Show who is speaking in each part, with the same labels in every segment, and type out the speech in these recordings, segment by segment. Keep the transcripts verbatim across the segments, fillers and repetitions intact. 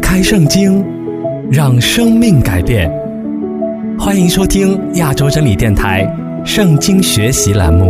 Speaker 1: 开圣经，让生命改变。欢迎收听亚洲真理电台圣经学习栏目。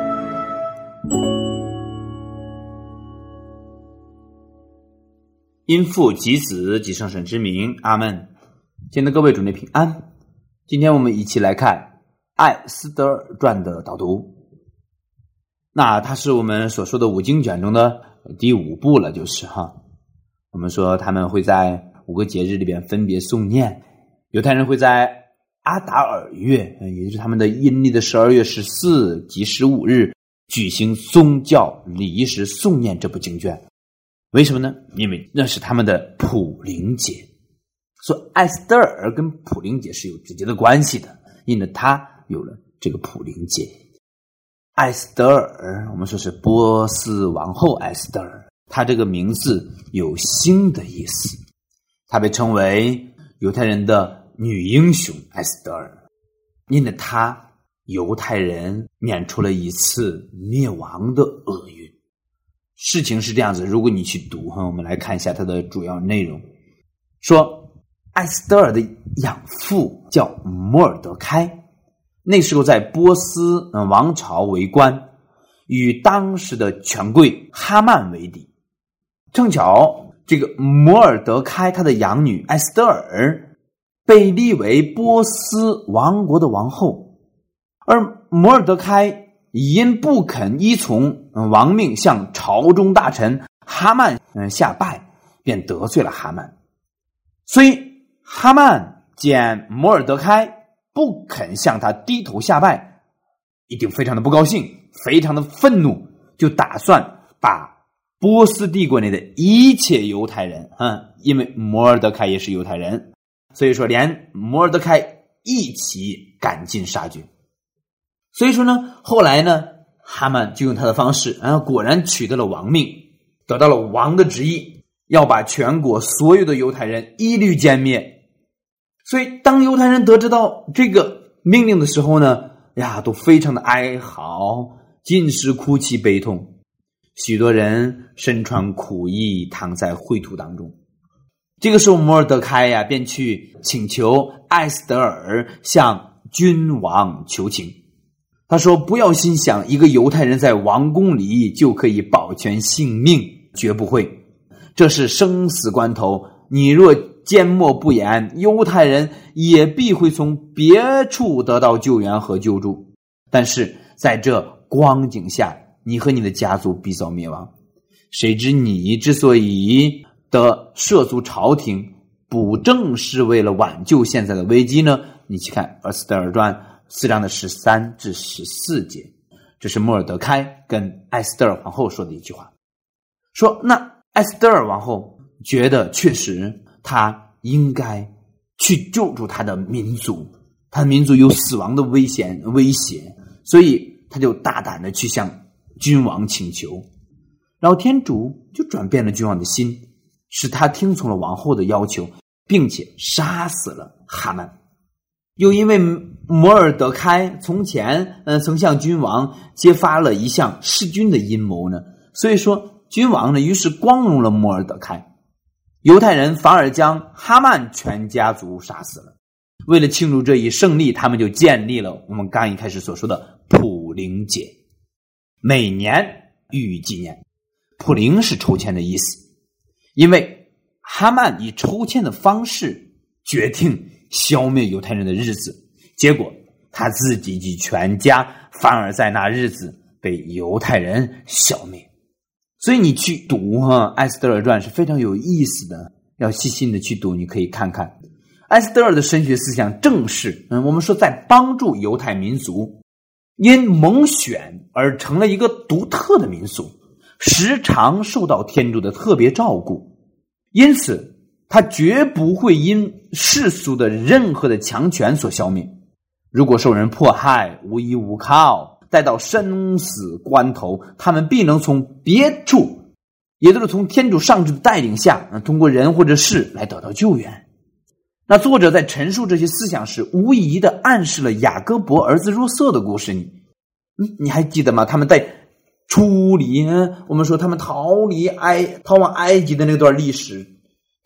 Speaker 2: 因父及子及圣神之名，阿们。亲爱的各位主内平安。今天我们一起来看艾斯德尔传的导读。那它是我们所说的五经卷中的第五部了，就是哈。我们说他们会在五个节日里边分别诵念，犹太人会在阿达尔月，也就是他们的阴历的十二月十四及十五日举行宗教礼仪时诵念这部经卷。为什么呢？因为那是他们的普灵节。说艾斯德尔跟普灵节是有直接的关系的，因为他有了这个普灵节。艾斯德尔，我们说是波斯王后艾斯德尔，他这个名字有星的意思，他被称为犹太人的女英雄艾斯德尔，因为他犹太人免除了一次灭亡的厄运。事情是这样子，如果你去读，我们来看一下它的主要内容。说艾斯德尔的养父叫摩尔德开，那时候在波斯王朝为官，与当时的权贵哈曼为敌。正巧这个摩尔德开他的养女艾斯德尔被立为波斯王国的王后，而摩尔德开因不肯依从王命向朝中大臣哈曼下拜，便得罪了哈曼。所以哈曼见摩尔德开不肯向他低头下拜，一定非常的不高兴，非常的愤怒，就打算把波斯帝国内的一切犹太人，嗯，因为摩尔德开也是犹太人，所以说连摩尔德开一起赶尽杀绝。所以说呢，后来呢，哈曼就用他的方式，然后果然取得了王命，得到了王的旨意，要把全国所有的犹太人一律歼灭。所以当犹太人得知到这个命令的时候呢，呀，都非常的哀嚎，尽是哭泣悲痛。许多人身穿苦衣，躺在秽土当中。这个时候摩尔德开呀，便去请求艾斯德尔向君王求情。他说，不要心想一个犹太人在王宫里就可以保全性命，绝不会。这是生死关头，你若缄默不言，犹太人也必会从别处得到救援和救助。但是在这光景下，你和你的家族必遭灭亡。谁知你之所以得涉足朝廷，不正是为了挽救现在的危机呢？你去看艾斯德尔传四章的十三至十四节，这是摩尔德开跟艾斯德尔皇后说的一句话。说那艾斯德尔王后觉得确实他应该去救助他的民族，他的民族有死亡的危险威胁，所以他就大胆的去向君王请求。然后天主就转变了君王的心，使他听从了王后的要求，并且杀死了哈曼。又因为摩尔德开从前呃曾向君王揭发了一项弑君的阴谋呢，所以说君王呢于是光荣了摩尔德开。犹太人反而将哈曼全家族杀死了。为了庆祝这一胜利，他们就建立了我们刚一开始所说的普灵节，每年予以纪念。普灵是抽签的意思，因为哈曼以抽签的方式决定消灭犹太人的日子，结果他自己及全家反而在那日子被犹太人消灭。所以你去读哈艾斯德尔传是非常有意思的，要细心的去读。你可以看看艾斯德尔的神学思想正是嗯，我们说在帮助犹太民族因蒙选而成了一个独特的民族，时常受到天主的特别照顾，因此他绝不会因世俗的任何的强权所消灭。如果受人迫害，无依无靠，待到生死关头，他们必能从别处，也就是从天主上主的带领下，通过人或者事来得到救援。那作者在陈述这些思想时，无疑的暗示了雅各伯儿子若瑟的故事。你你还记得吗？他们在出离，我们说他们逃离埃逃往埃及的那段历史，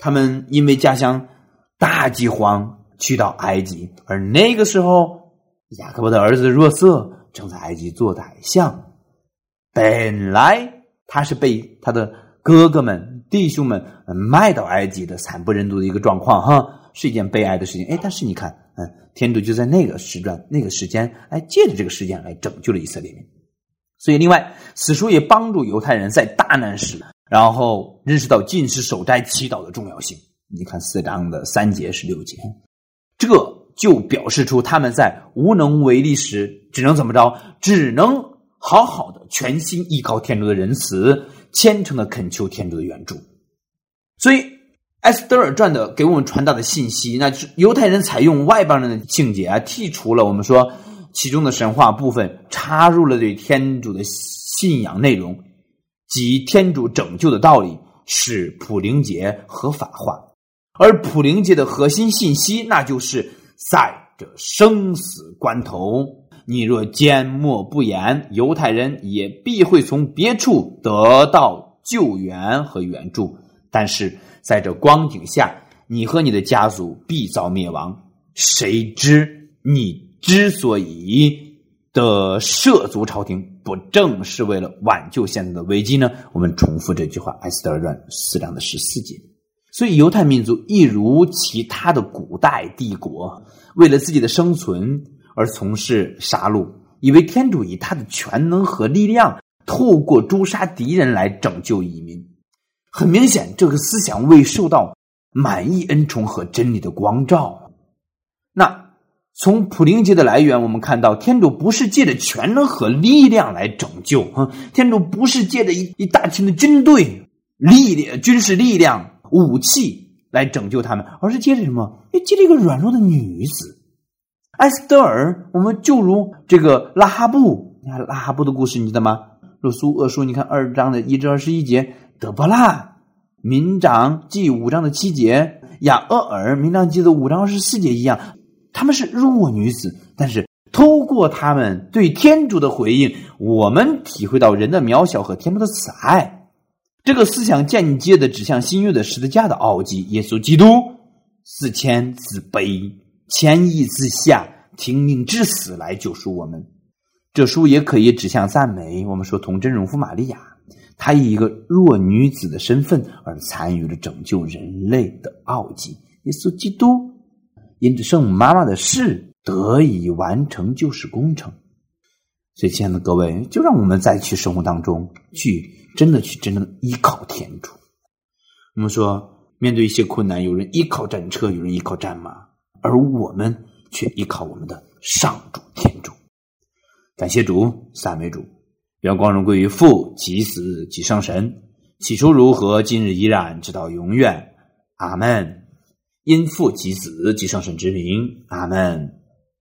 Speaker 2: 他们因为家乡大饥荒去到埃及，而那个时候雅各伯的儿子若瑟正在埃及做宰相。本来他是被他的哥哥们弟兄们卖到埃及的，惨不忍睹的一个状况哈，是一件悲哀的事情。哎，但是你看嗯，天主就在那个时段那个时间来借着这个事件来拯救了以色列民。所以另外此书也帮助犹太人在大难时然后认识到禁食守斋祈祷的重要性。你看四章的三节十六节，这就表示出他们在无能为力时只能怎么着，只能好好的全心依靠天主的仁慈，虔诚的恳求天主的援助。所以埃斯德尔传的给我们传达的信息，那就是犹太人采用外邦人的情节啊，剔除了我们说其中的神话部分，插入了对天主的信仰内容及天主拯救的道理，使普灵节合法化。而普灵节的核心信息，那就是在这生死关头，你若缄默不言，犹太人也必会从别处得到救援和援助。但是在这光景下，你和你的家族必遭灭亡。谁知你之所以的涉足朝廷，不正是为了挽救现在的危机呢？我们重复这句话，埃斯德尔传四章的十四节。所以犹太民族一如其他的古代帝国，为了自己的生存而从事杀戮，以为天主以他的全能和力量透过诛杀敌人来拯救移民。很明显，这个思想未受到满意恩宠和真理的光照。那从普灵节的来源，我们看到天主不是借着全能和力量来拯救，天主不是借着一一大群的军队、力量、军事力量、武器来拯救他们，而是借着什么？借着一个软弱的女子埃斯德尔。我们就如这个拉哈布，你看拉哈布的故事你记得吗？若苏厄书你看二章的一至二十一节，德波拉民长记五章的七节，雅厄尔民长记的五章二十四节一样，他们是弱女子，但是透过他们对天主的回应，我们体会到人的渺小和天主的慈爱。这个思想间接的指向新约的十字架的奥迹，耶稣基督自谦自卑，谦抑自下，听命至死来救赎我们。这书也可以指向赞美，我们说童真荣父玛利亚，她以一个弱女子的身份而参与了拯救人类的奥迹。耶稣基督因着圣母妈妈的事得以完成救世工程。所以亲爱的各位，就让我们在去生活当中去真的去真正依靠天主。我们说面对一些困难，有人依靠战车，有人依靠战马，而我们却依靠我们的上主天主。感谢主，赞美主，愿光荣归于父及子及圣神，起初如何，今日依然，直到永远。阿们。因父及子及圣神之名。阿们。